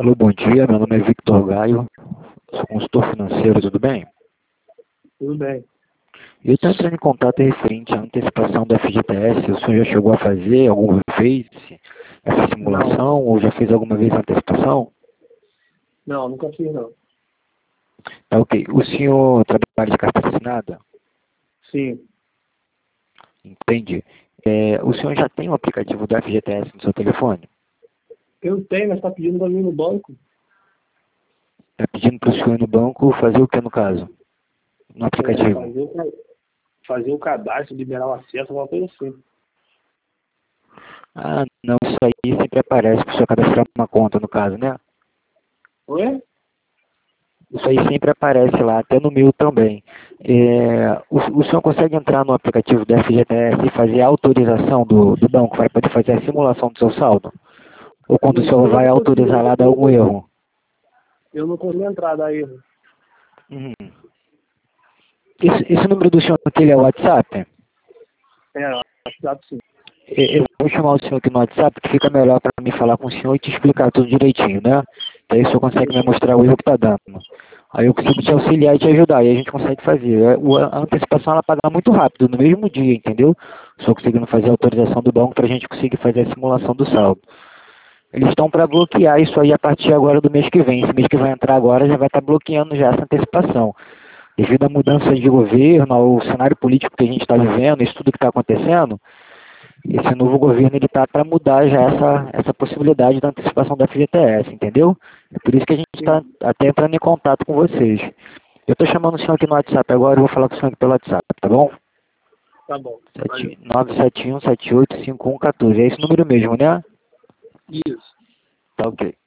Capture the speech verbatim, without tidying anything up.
Alô, bom dia. Meu nome é Victor Gaio, sou consultor financeiro, tudo bem? Tudo bem. Eu estou entrando em contato referente à antecipação do F G T S. O senhor já chegou a fazer alguma vez essa Não, simulação ou já fez alguma vez a antecipação? não, nunca fiz não. Tá, ok. O senhor trabalha de carteira assinada? Sim, Entendi. É, o senhor já tem o aplicativo do F G T S no seu telefone? eu tenho, mas está pedindo para mim no banco. Está pedindo para o senhor ir no banco fazer o que no caso? No É, aplicativo? fazer, o ca- fazer o cadastro, liberar o acesso, alguma coisa assim. Ah, não, isso aí sempre aparece para o senhor cadastrar uma conta no caso, né? Oi? Isso aí sempre aparece lá, até no meu também. É, o, o senhor consegue entrar no aplicativo do F G T S e fazer a autorização do, do banco para poder fazer a simulação do seu saldo? Ou quando o Isso senhor eu vai não consegui, autorizar lá, dá algum erro? eu não consegui entrar, dá erro. Uhum. Esse, esse número do senhor aqui é o WhatsApp? É, acho que dá sim. É, eu vou chamar o senhor aqui no WhatsApp, que fica melhor para mim falar com o senhor e te explicar tudo direitinho, né? Que aí o senhor consegue me mostrar o erro que está dando. Aí eu consigo te auxiliar e te ajudar, e a gente consegue fazer. É, o- A antecipação ela paga muito rápido, no mesmo dia, entendeu? Só conseguindo fazer a autorização do banco para a gente conseguir fazer a simulação do saldo. Eles estão para bloquear isso aí a partir agora do mês que vem. Esse mês que vai entrar agora já vai estar bloqueando já essa antecipação. Devido à mudança de governo, ao cenário político que a gente está vivendo, isso tudo que está acontecendo, esse novo governo ele está para mudar já essa, essa possibilidade da antecipação da F G T S, entendeu? É por isso que a gente está Sim, até entrando em contato com vocês. Eu estou chamando o senhor aqui no WhatsApp agora, eu vou falar com o senhor aqui pelo WhatsApp, tá bom? tá bom. Valeu. nove sete um sete oito cinco um um quatro. É esse número mesmo, né? Isso. Tá ok.